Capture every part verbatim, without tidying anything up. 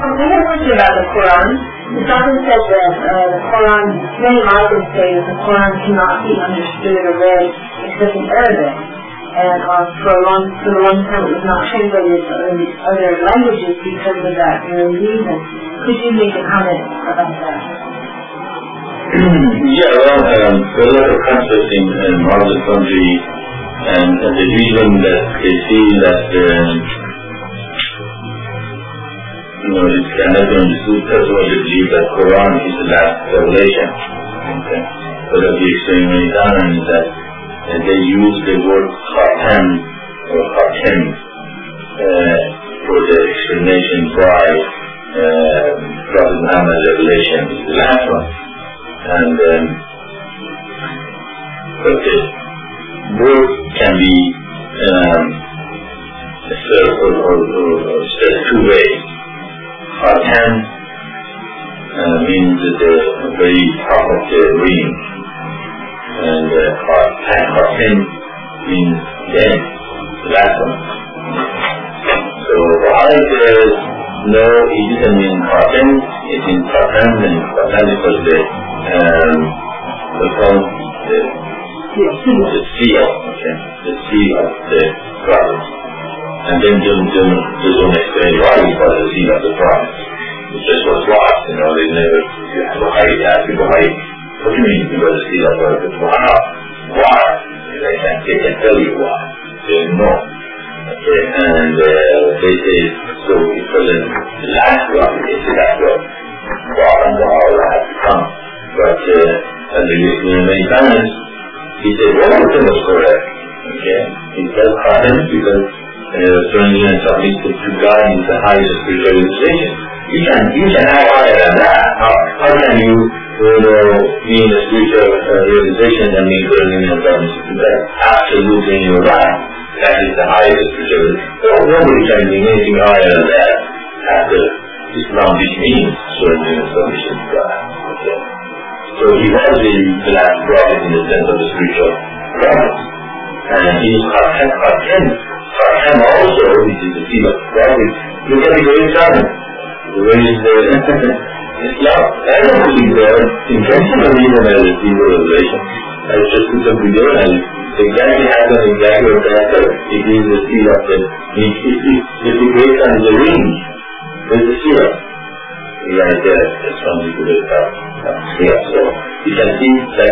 I have a question about the Quran. It's often said that uh, the Quran, many Muslims say that the Quran cannot be understood or read except in Arabic. And uh, for a long, for a long time it was not translated to other languages because of that very reason. Could you make a comment about that? Yeah, well, um, there are a lot of concepts in, in Muslim countries, and, and the reason that they feel that um, you know, it cannot be understood, first of all, they believe that Quran is the last revelation. Okay? But as we explained many times, that uh, they use the word Khatam or Khatam uh, for the explanation why uh, Prophet Muhammad's revelation is the last one. And um, but the word can be um, said or, or, or, or said two ways. Khatam uh, means the very top of the ring, and uh, Khatam means the end, the last one. So why there is no, it doesn't mean Khatam, it means Khatam, and Khatam because the um, the phone, the, the seal, okay, the seal of the prophet. And then Jim Jim Jim explain why we call it the seal of the prophet. It just was lost, you know, they never, you have to hide, ask people hide. What do you mean you got the seal of the prophet? Wow, why? They can't, they can tell you why. They don't know. Okay, and uh, they say, so because the last prophet is the last prophet. God and all has to come. But uh, as we explained many times, he said, well, everything was correct. Okay? He said, Khatam, because surrendering and submitting to God is the highest spiritual realization. You can, you can have higher than that. How, how can you, you know, be in a spiritual uh, realization and be surrendering and submitting to God? Absolutely in your life. That is the highest spiritual realization. So nobody can be anything higher than that after Islam, which means surrendering and submission to God. Okay? So he was the, the last prophet in the sense of the spiritual prophet. And he is Khatam, Khatam. Khatam also, which is the seal of the prophet. Look at the great time. Where is the Islam? I don't believe there intentionally even as a seal of revelation. I just put them together and exactly happen exactly what happened. It is the seal of the, it is the great time, the ring. There's the seal. Right there, that's something to look at. Yeah, so you can see that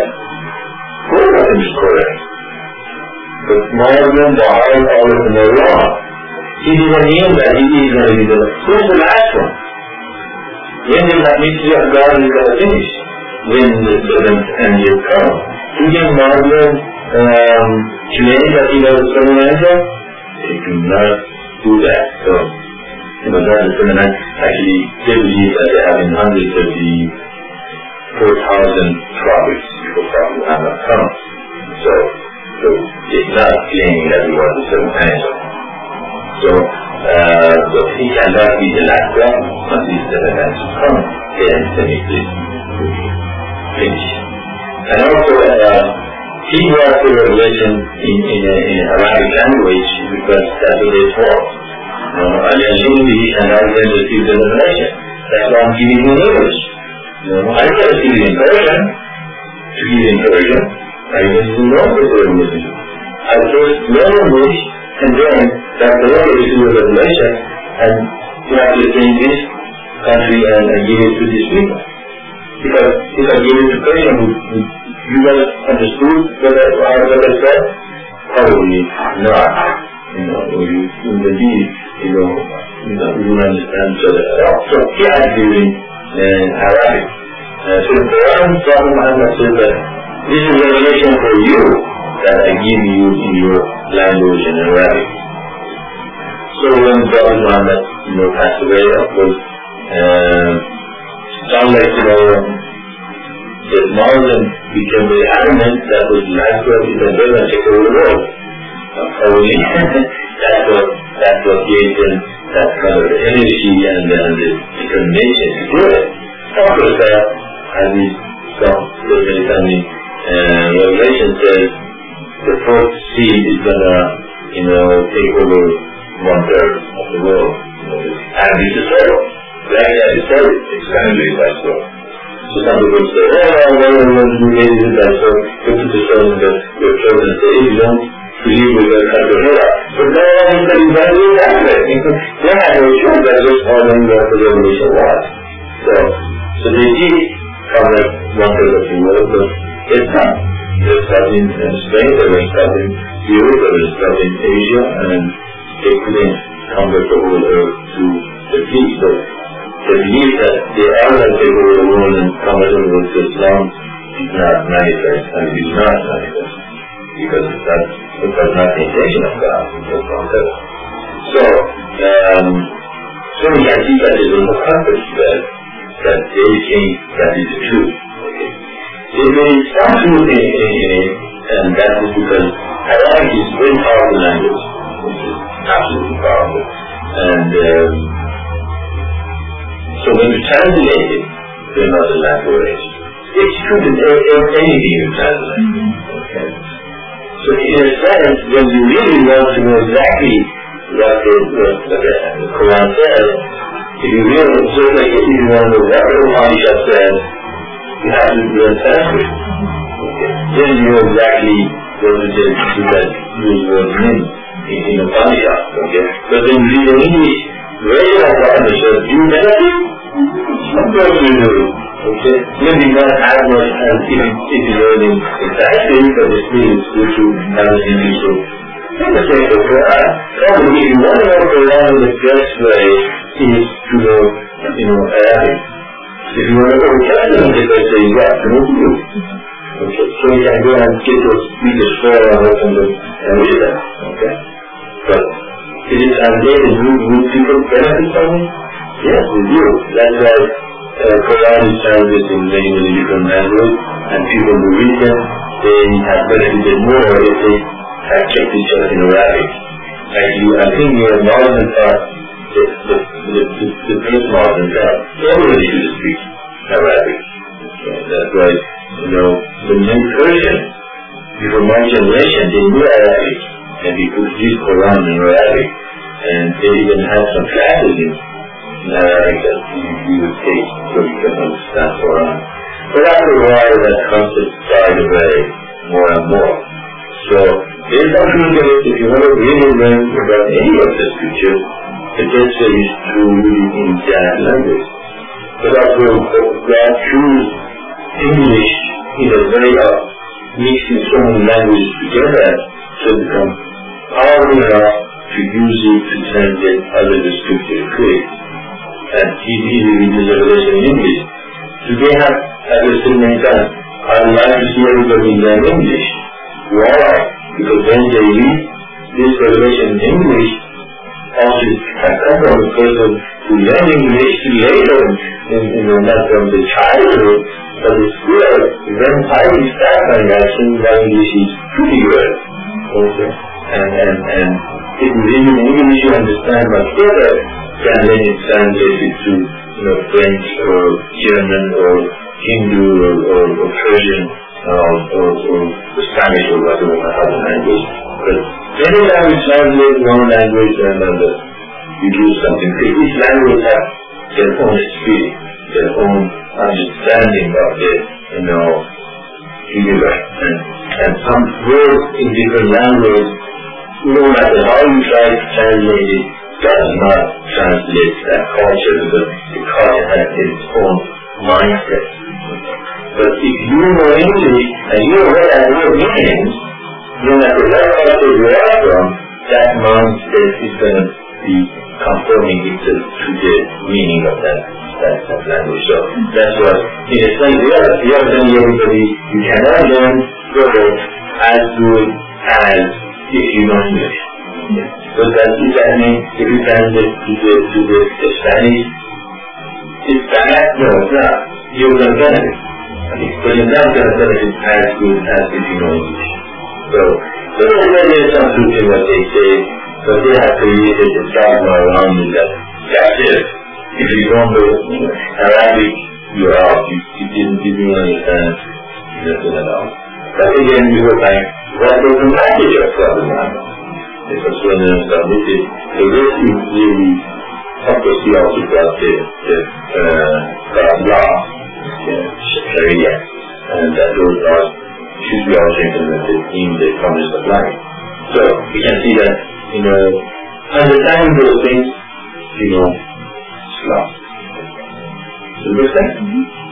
Quran is correct. But Muslim, Bahai, all of them are wrong. He didn't mean that he is going to be the last. Who's the last one? When will that mystery of God is going to finish? When the seventh angel comes. Do you Muslim um, claim that he was a seventh angel? They do not do that. So, you know, that is feminine. Actually, they believe that they have in hundreds of the four thousand prophets before Prophet Muhammad comes. So, so it's not claiming that he was the seventh angel. So, uh, so he cannot be the last one until the seventh angel comes. Then the mystery will be finished. And also, uh, he brought the revelation in, in, a, in Arabic language because that's what they taught. No, I assume he cannot then receive the revelation. That's why I'm giving you English. No, I can receive it in Persian, to give in Persian. I didn't know the revelation. I first learn English, and then that's the way to receive the revelation, and practice in this country and, and give it to these people. Because if I give it to Persian, you guys understood what I, what I said? Probably not. You know, you, indeed, you know, you know, you don't understand each other at all. So, yeah, I'm doing in Arabic. Uh, so, the Quran, Prophet Muhammad said that this is revelation for you that I give you in your language in Arabic. So, when Prophet Muhammad, you know, passed away, of course, uh, sound like, you know, the Muslim became very adamant that was the last prophet and they're going to take over the world. Probably that's what that's what gave them that kind of energy and then the determination to do it. Of course, uh, as we saw very timely, uh, Revelation says the fourth seed is gonna, you know, take over one third of the world. You know, and it's a circle. like that is said, it's translated by so. So some people say, oh, well, well, well, you made it by so, go to the show and your children say, if you don't believe with the Kadohera. But no one said you don't do it that way. They had no choice, that's just following what the revelation was. So, so they did cover one third of the world, but it's not. There's stuff in Spain, there's stuff in Europe, there's stuff in Asia, and they couldn't convert the whole earth to the peace. But the belief that the Arab take over the world and convert the world to Islam is not manifest, and it is not manifest, because that it was not the intention of God, it was concept. So, um, so we can see that there's a concept that, that they think that is the truth. Okay. There is some truth in, in, in it, and that is because Arabic is a very powerful language, which is absolutely powerful. And um, so when you translate it to another language, it's true that anything you translate. Okay. So in a sense, when you really want to know exactly what the, what the, the Quran says, if you really, just like if you want to know what the Upanishad says, you have to learn Sanskrit. Okay. Then you know exactly what it is that those words mean in, in Upanishad. Okay. But when you read in English, regular Upanishad, do you benefit? Of course you do. Okay. Maybe not as much as if, if you learn in exactly, but it still is good to have it in English. So, in the case of Quran, probably if you want to know Quran in the best way is to know, you know, Arabic. If you want to go to Testament, they will say, yeah, to know you. Okay, so you can go and get those speakers for and and read them. Okay. But is it translated? Would people benefit from it? Yes, we do. That's why uh, Quran is translated in many, many different languages, and people who read them, they have benefited more if they have kept each other in Arabic. Like you, I think your modern thought, the, the, the, the, the first modern thought, everybody should speak Arabic. Okay. That's why, you know, the new Persian, before my generation, they knew Arabic, and they could read Quran in Arabic, and they even had some classes in Arabic that you would take so you can understand Quran. But after a while, that concept died away more and more. So, there's something that if you want to really learn about any of the scriptures, the best way is to read in that language. But also, God chose English in a way of mixing so many languages together to become powerful enough to use it to translate other scriptures quick. And he really reads the revelation in English. Do they have, at the same time, I'd like to see everybody learn English. Why? Because when they read this revelation in English, also has come from a person who learned English later, in, you know, not from the childhood, but it's still, when I start my lesson, my English is pretty good. Okay? And, and, and if you read in English, you understand much better than when it's translated to, you know, French or German or Hindu or, or, or Persian or, or, or Spanish or whatever other language. But any language translates one language and another, you do something. Each language has their own spirit, their own understanding of the, you know, universe. And, and some words in different languages, no matter how you try to translate it, does not translate that culture because the culture has its own mindset. But if you know English and you know what that word means, no matter what culture you are from, that mindset is going to be conforming itself to the meaning of that, that, that language. So that's what, in a sense, we are, we are telling everybody you cannot learn further as good as if you know English. But that does that mean if you translate to the, to the, the Spanish, it's bad? No, it's not. You're going to benefit. But you're not going to benefit as good as if you know English. So, so there's some truth in what they say, but they have created a dogma around you that that's it. If you don't know Arabic, you're out. You, you didn't, you didn't understand nothing at all. But again, you were like, what was the message of God? Because when there's a message, the rest is really of course, we also got the, the uh, God's law, Sharia, and that those laws should be also implemented in the context of life. So we can see that, you know, understanding those things, you know, is love. Does it make sense? Mm-hmm.